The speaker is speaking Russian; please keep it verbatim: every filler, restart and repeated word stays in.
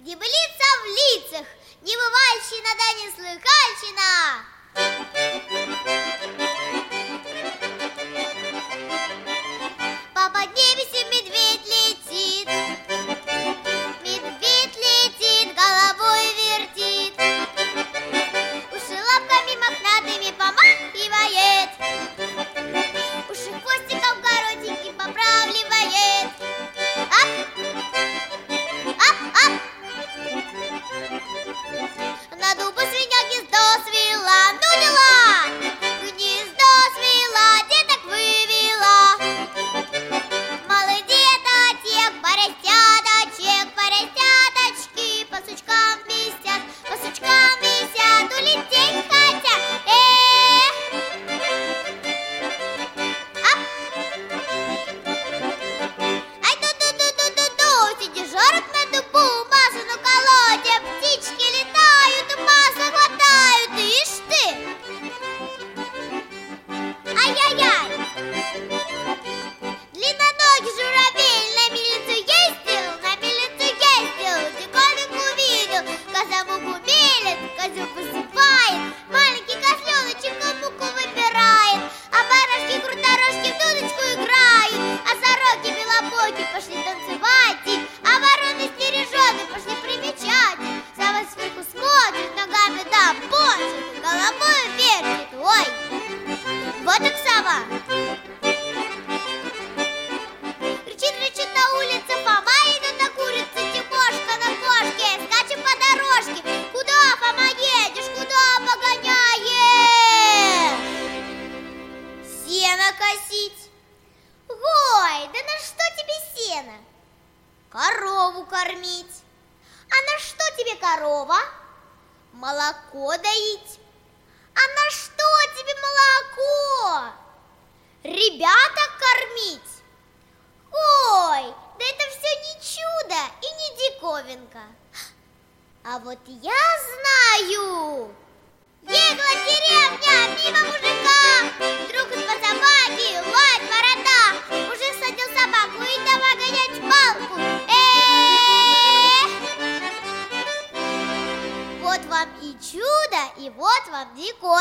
Дебылица в лицах, не бывальщина да не слыхальщина. По поднебесью медведь летит, медведь летит, головой вертит, уши лапками мохнатыми помахивает, уши хвостиком коротеньким поправливает. Ап, ап, ап. На дубу свинья гнездо свела, ну дела! Гнездо свела, деток вывела. Малый деточек, поросяточек, поросяточки по сучкам висят, по сучкам висят, улететь хотят. Эх! Ап! Ай, ду-ду-ду-ду-ду-ду, сидишь жарок на дубу, масло на колоде, птички летают и масло хватают, ишь ты! Ай-яй-яй! Длинноногий журавель на милицу ездил, на милицу ездил, диковинку увидел, коза муку мелет, козу посыпает, маленький козленочек муку выбирает, а барашки круторожки в дудочку играют, а сороки белобоки пошли танцевать, а вороны стережены пошли примечать. Сова сверху смотрит, ногами да почет, головой вертит. Ой, вот так сова. Кричит, кричит на улице Фома, идет на курице Тимошка на кошке, скачем по дорожке. Куда, Фома, едешь, куда погоняешь? Сено косить. Ой, да на что тебе сено? Корову кормить. А на что тебе корова? Молоко доить. А на что тебе молоко? Ребяток кормить. Ой, да это все не чудо и не диковинка. А вот я знаю. Ехала деревня мимо мужика, вдруг из-под собаки лает борода. Мужик садил собаку и давай гонять палку. Эх! Вот вам и чудо, и вот вам диковинка.